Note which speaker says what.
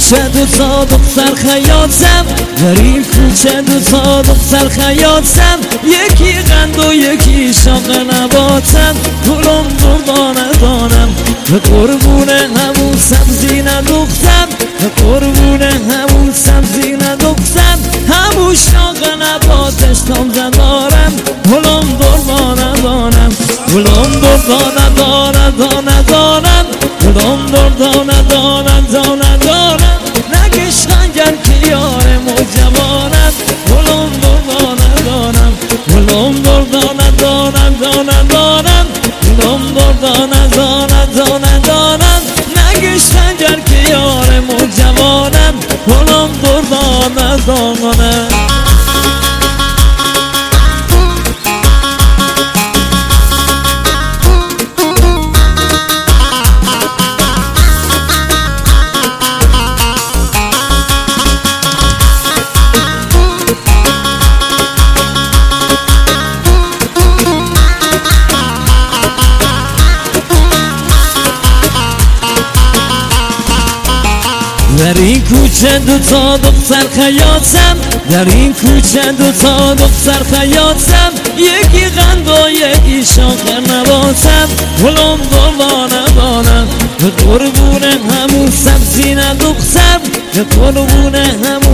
Speaker 1: کوچه دوتا دختر خیاطم، در این کوچه دوتا دختر خیاطم، یکی قند و یکی شاق نباتم. گلم دردانه دانم به قربون همون سبزی ندختم، به قربون همون سبزی ندختم. همون شاق نباتش تام دارم، گلم دردانه دانم، گلم دردانه دانه دانه دانم، گلم دردانه دانه دانه دانم. نگشنگر که یار مجوانم، گلم دردانه دانم، گلم دردانه دانه دانه دانم، گلم دردانه دانه دانه دانم. نگشنگر که یار مجوانم، گلم دردانه دانه. در این کوچه دوتا دختر خیاطم، در این کوچه دوتا دختر خیاطم، یکی قند و یکی شاق نباتم. گلم دردانه دانم به قربون همون سبزی ندختم، به قربون همون